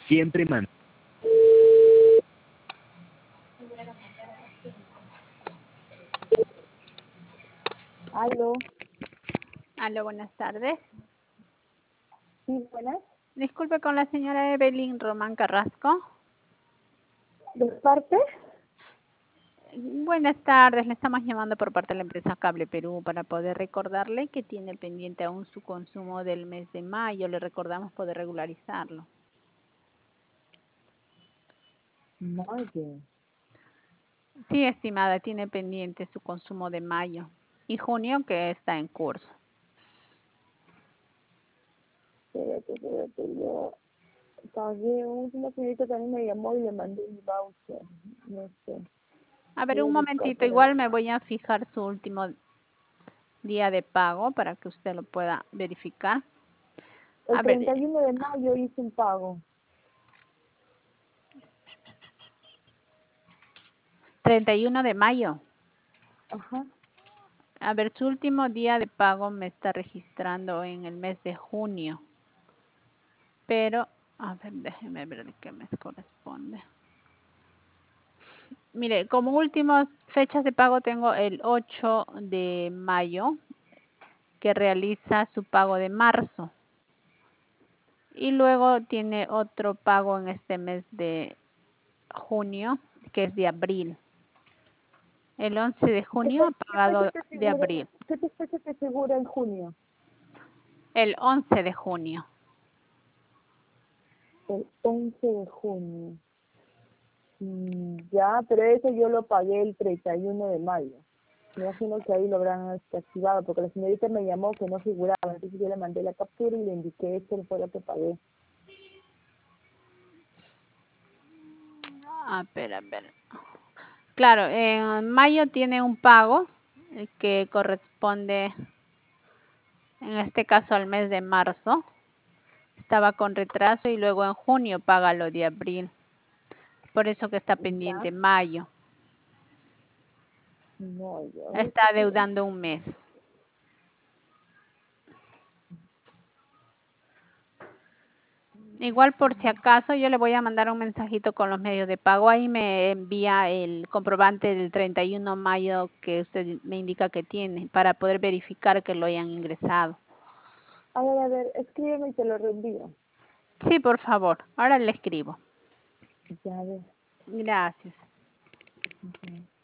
Siempre man. Aló. Aló, buenas tardes. Sí, buenas. Disculpe, con la señora Evelyn Román Carrasco. ¿De parte? Buenas tardes, le estamos llamando por parte de la empresa Cable Perú para poder recordarle que tiene pendiente aún su consumo del mes de mayo. Le recordamos poder regularizarlo. Mayo. Sí, estimada, tiene pendiente su consumo de mayo y junio que está en curso. Espérate, yo pagué una señorita también me llamó y le mandé un voucher. No sé. A ver, Voy a un buscar momentito, por ahí. igual me voy a fijar su último día de pago para que usted lo pueda verificar. El A ver, 31 de mayo hice un pago. 31 de mayo. Ajá. A ver, su último día de pago me está registrando en el mes de junio. Pero, a ver, déjeme ver de qué mes corresponde. Mire, como últimas fechas de pago tengo el 8 de mayo, que realiza su pago de marzo. Y luego tiene otro pago en este mes de junio, que es de abril. El 11 de junio ha pagado de abril. ¿Qué fecha te figura en junio? El 11 de junio. El 11 de junio. Ya, pero eso yo lo pagué el 31 de mayo. Me imagino que ahí lo habrán activado, porque la señorita me llamó que no figuraba, entonces yo le mandé la captura y le indiqué esto fue lo que pagué. A ver. Claro, en mayo tiene un pago que corresponde, en este caso, al mes de marzo. Estaba con retraso y luego en junio paga lo de abril. Por eso que está pendiente ¿Ya? mayo. No, yo no Está sé qué. adeudando un mes. Igual por si acaso yo le voy a mandar un mensajito con los medios de pago. Ahí me envía el comprobante del 31 de mayo que usted me indica que tiene para poder verificar que lo hayan ingresado. A ver, escríbeme y te lo reenvío. Sí, por favor. Ahora le escribo. Ya, a ver. Gracias. Ujú.